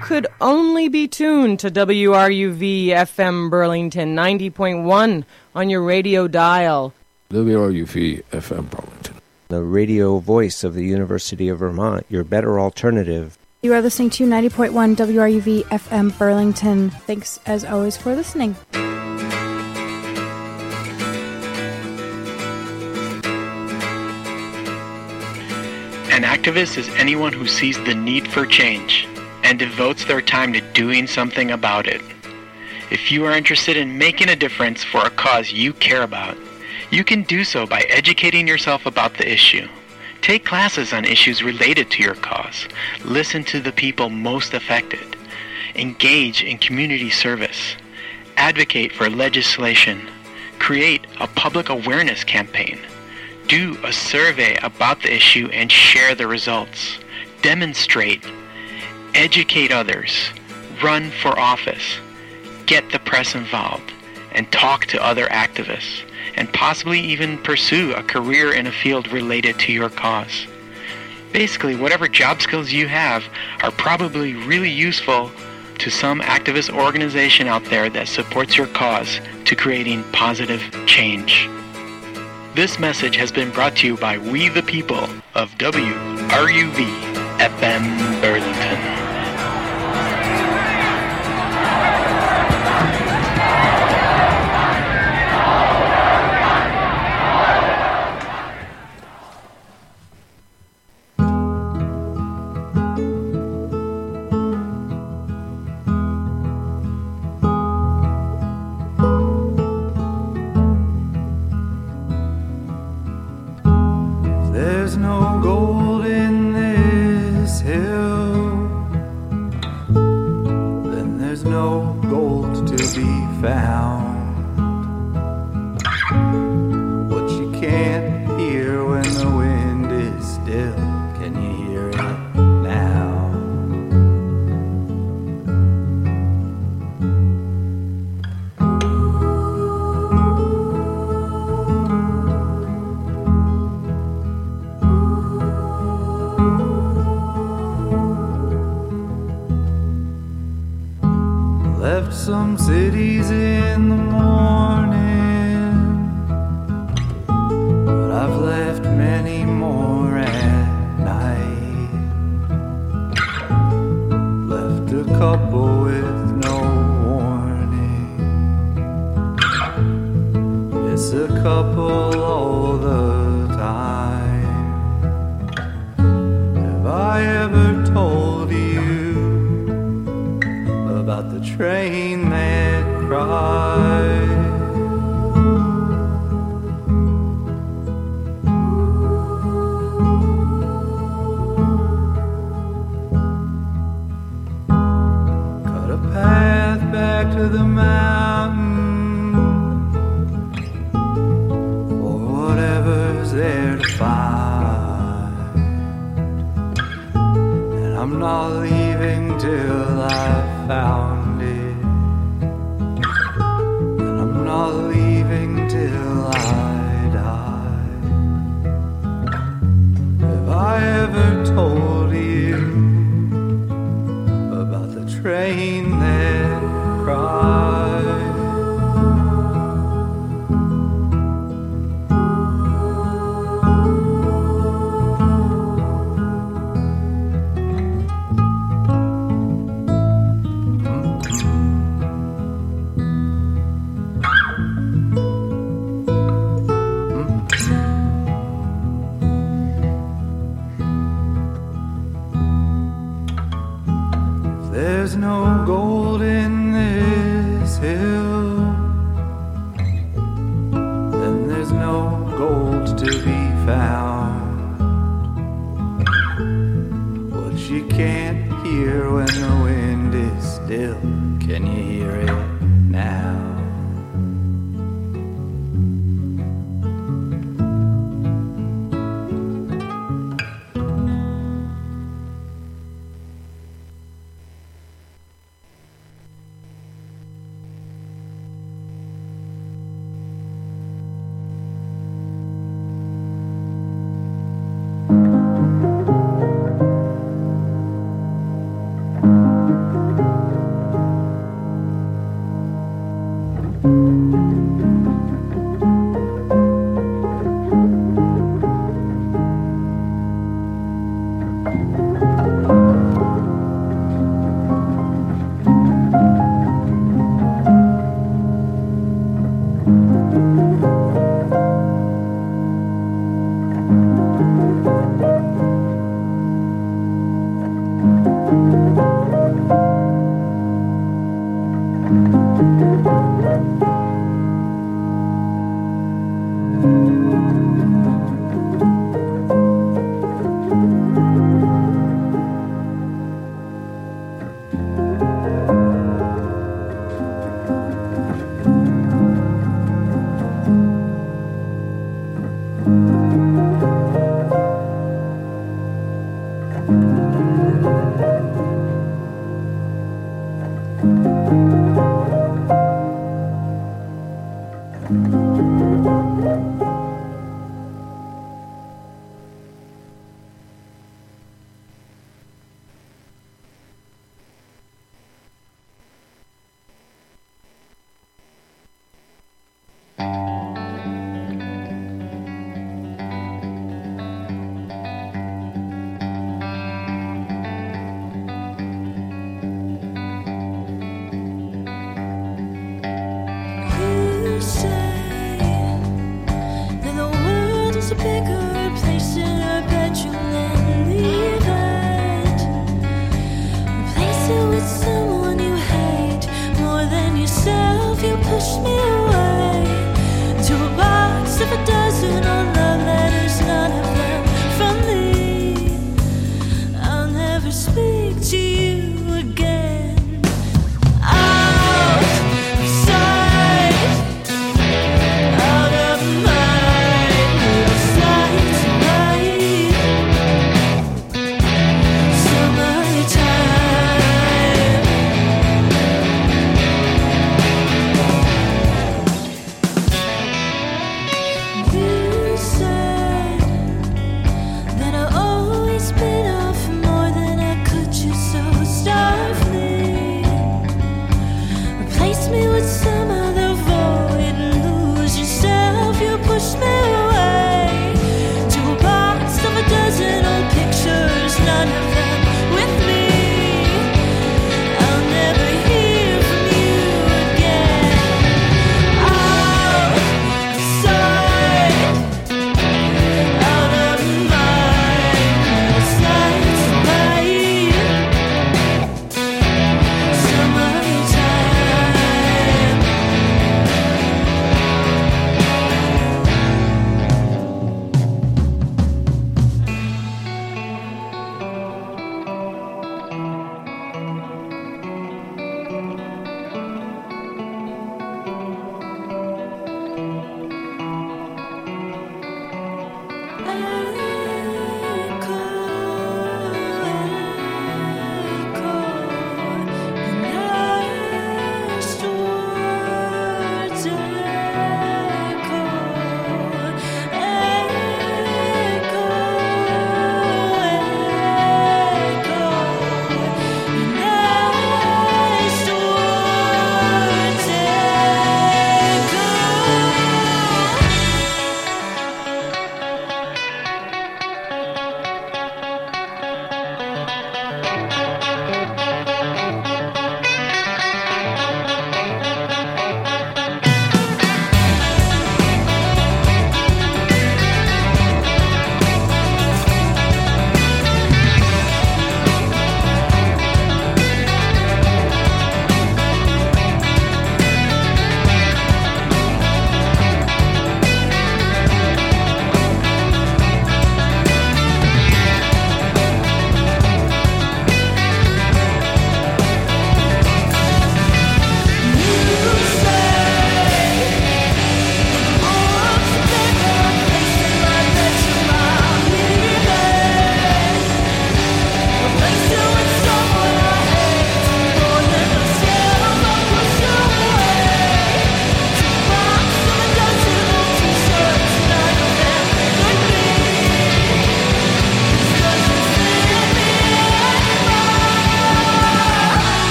could only be tuned to WRUV FM Burlington 90.1 on your radio dial. WRUV FM Burlington. The radio voice of the University of Vermont, your better alternative. You are listening to 90.1 WRUV FM Burlington. Thanks, as always, for listening. An activist is anyone who sees the need for change and devotes their time to doing something about it. If you are interested in making a difference for a cause you care about, you can do so by educating yourself about the issue. Take classes on issues related to your cause. Listen to the people most affected. Engage in community service. Advocate for legislation. Create a public awareness campaign. Do a survey about the issue and share the results. Demonstrate. Educate others. Run for office. Get the press involved. And talk to other activists. And possibly even pursue a career in a field related to your cause. Basically, whatever job skills you have are probably really useful to some activist organization out there that supports your cause to creating positive change. This message has been brought to you by We the People of WRUV FM Burlington. There's no gold in this hill, then there's no gold to be found. What you can't hear when the wind is still, can you hear it now? Left some cities in the morning, but I've left many more at night. Left a couple with no warning. Miss a couple all the time. Have I ever told you about the train that cried? Cut a path back to the mountain for whatever's there to find, and I'm not leaving till I found it, and I'm not leaving till I die. Have I ever told you about the train that cried? There's no gold in this hill, then there's no gold to be found. What you can't hear when the wind is still, can you hear it now?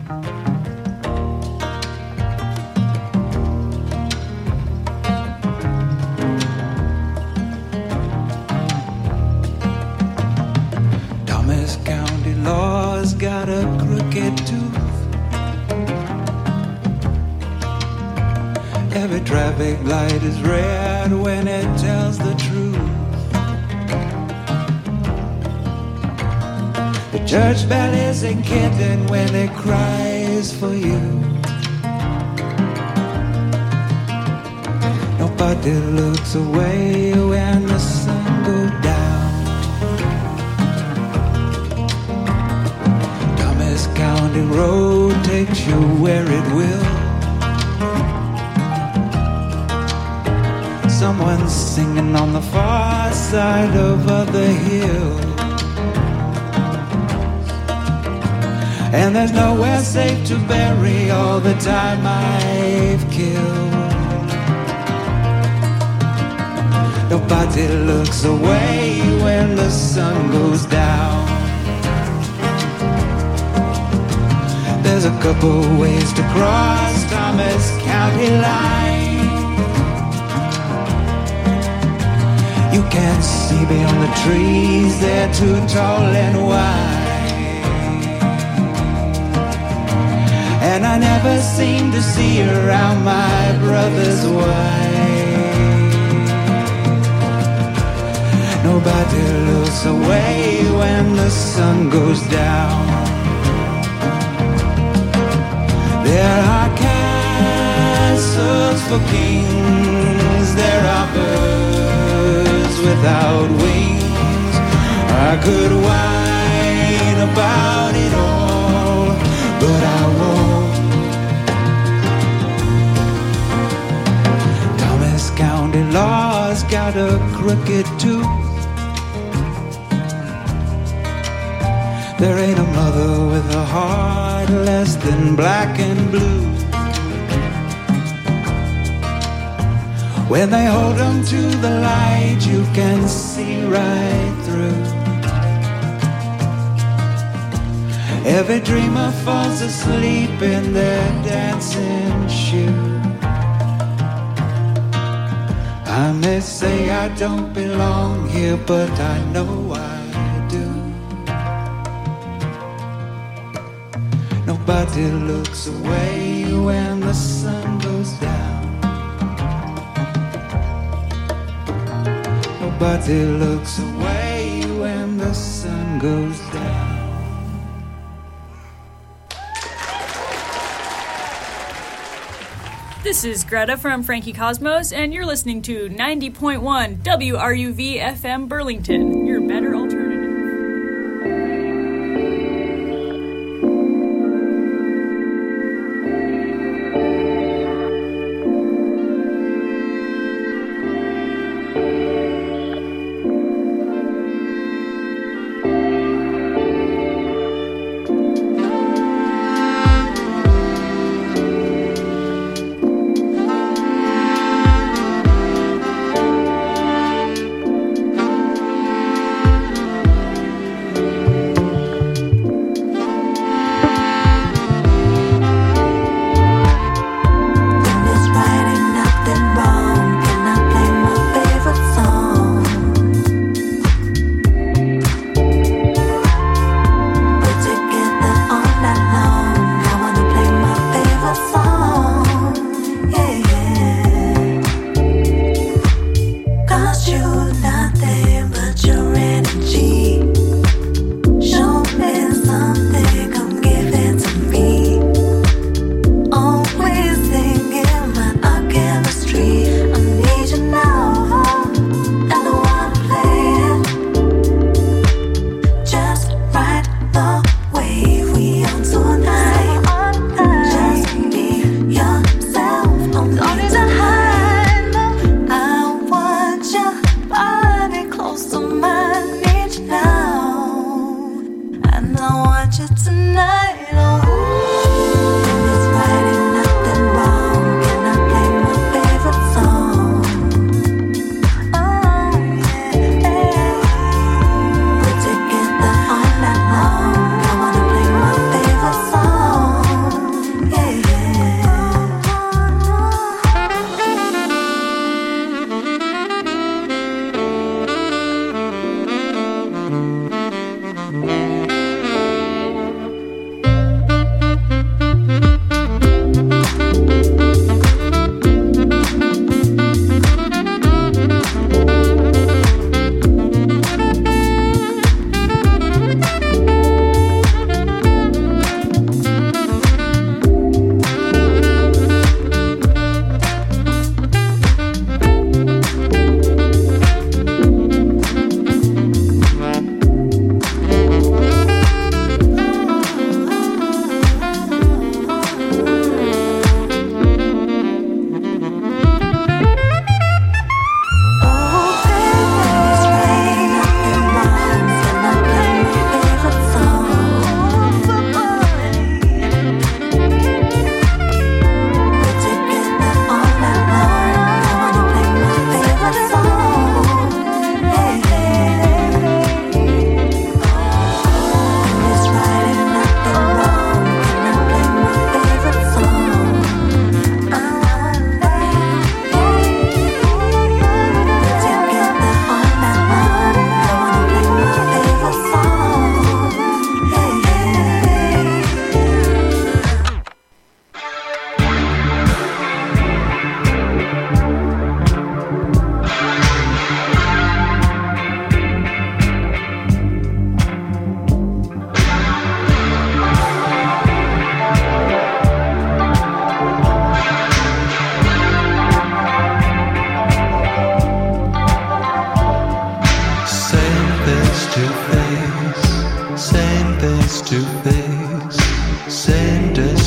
Thomas County law's got a crooked tooth. Every traffic light is red when it tells the truth. The church bell is a kitten when it cries for you. Nobody looks away when the sun goes down. Thomas County Road takes you where it will. Someone's singing on the far side of the hill. And there's nowhere safe to bury all the time I've killed. Nobody looks away when the sun goes down. There's a couple ways to cross Thomas County line. You can't see beyond the trees, they're too tall and wide. And I never seem to see around my brother's wife. Nobody looks away when the sun goes down. There are castles for kings, there are birds without wings. I could whine about it all, but I won't. Thomas County law's got a crooked tooth. There ain't a mother with a heart less than black and blue. When they hold them to the light, you can see right through. Every dreamer falls asleep in their dancing shoe. I may say I don't belong here, but I know I do. Nobody looks away when the sun goes down. Nobody looks away when the sun goes down. This is Greta from Frankie Cosmos, and you're listening to 90.1 WRUV FM Burlington, your better alternative.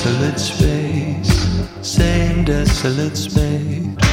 desolate space, same desolate space.